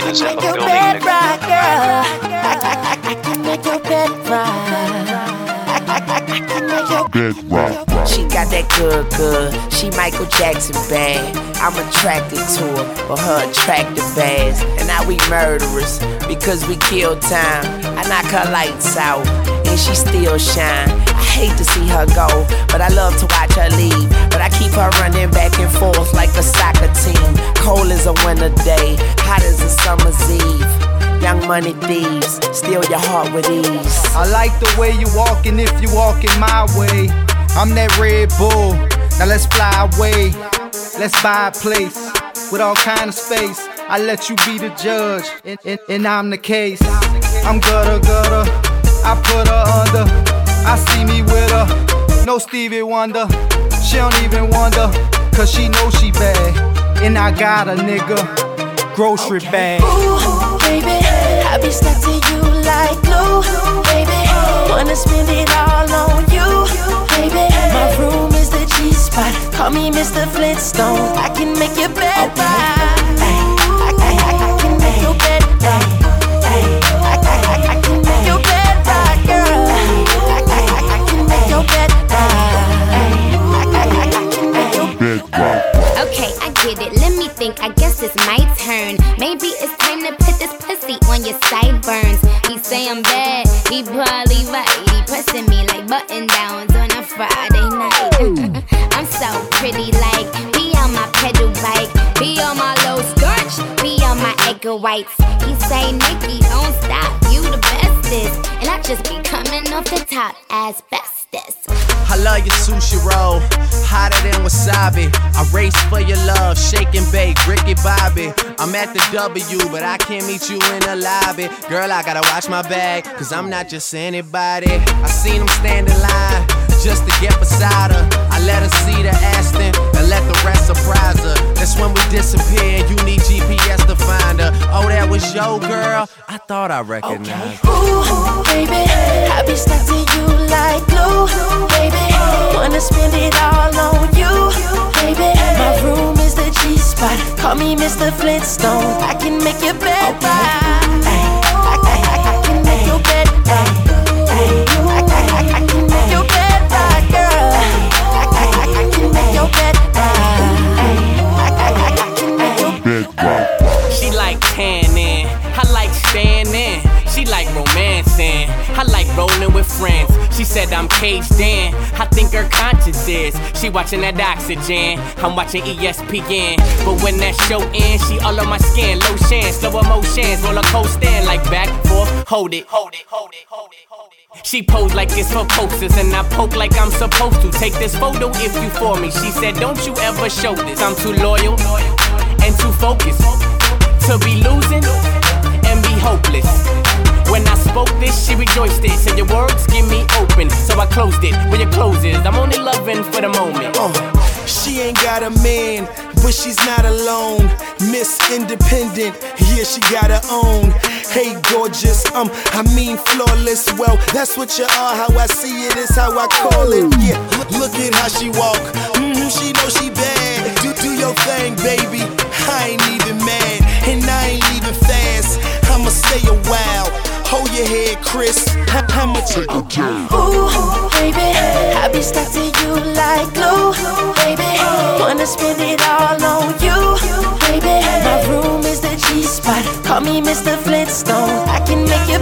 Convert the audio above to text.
is in the building. Bed rock, girl. I can make your bed rock. She got that good. She Michael Jackson bad. I'm attracted to her for her attractive ass. And now we murderers because we kill time. I knock her lights out and she still shine. I hate to see her go, but I love to watch her leave. But I keep her running back and forth like a soccer team. Cold as a winter day, hot as a summer's eve. Young money thieves, steal your heart with ease. I like the way you walking if you walking my way. I'm that Red Bull, now let's fly away. Let's buy a place with all kind of space. I let you be the judge, and I'm the case. I'm gutter, I put her under. I see me with her, no Stevie Wonder. She don't even wonder, cause she know she bad. And I got a nigga, grocery bag. Ooh, baby, I be stuck to you like glue, baby. Wanna spend it all on you, baby. My room is the G-spot. Call me Mr. Flintstone. I can make your bed rock. I can make your bed rock. I can make your bed rock, girl. I can make your bed rock. I can make your bed rock. Okay, I get it. Let me think. I guess it's my turn. Maybe it's time to put this pussy on your sideburns. He say I'm bad. He probably right. He pressing me like button downs on a Friday night. I'm so pretty, like be on my pedal bike, be on my low starch, be on my egg whites. He say Nikki, don't stop, you the bestest, and I just be coming off the top as bestest. I love your sushi roll, hotter than wasabi. I race for your love, shake and bake, Ricky Bobby. I'm at the W, but I can't meet you in the lobby. Girl, I gotta watch my bag, cause I'm not just anybody. I seen him stand in line, just to get beside her. I let her see the Aston, and let the rest surprise her. That's when we disappear, you need GPS to find her. Oh, that was your girl? I thought I recognized her. Ooh, baby, I be stuck to you like glue, baby. Wanna spend it all on you, baby. My room is the G-spot. Call me Mr. Flintstone. I can make your bed rock. I can make your bed rock. I can make your bed rock, girl. I can make your bed rock. I can make your bed rock. She like tanning, I like standing. She like romancing, I like rolling with friends. She said I'm caged in, I think her conscience is. She watching that Oxygen, I'm watching ESPN. But when that show ends, she all on my skin. Lotion, slow emotions, roller coaster, like back, forth, hold it. She pose like it's for posters, and I poke like I'm supposed to. Take this photo if you for me. She said don't you ever show this. I'm too loyal and too focused to be losing and be hopeless. When I spoke this, she rejoiced it. Said your words give me open, so I closed it. Where your clothes is, I'm only loving for the moment. She ain't got a man, but she's not alone. Miss Independent, yeah, she got her own. Hey, gorgeous, I mean flawless. Well, that's what you are. How I see it is how I call it. Yeah, look at how she walk. She know she bad. Do your thing, baby. I ain't even mad, and I ain't leaving fast. I'ma stay a while. Hold your head, Chris. I'ma take a turn. Ooh, baby, I be stuck to you like glue, baby. Wanna spend it all on you, baby. My room is the G-spot. Call me Mr. Flintstone. I can make your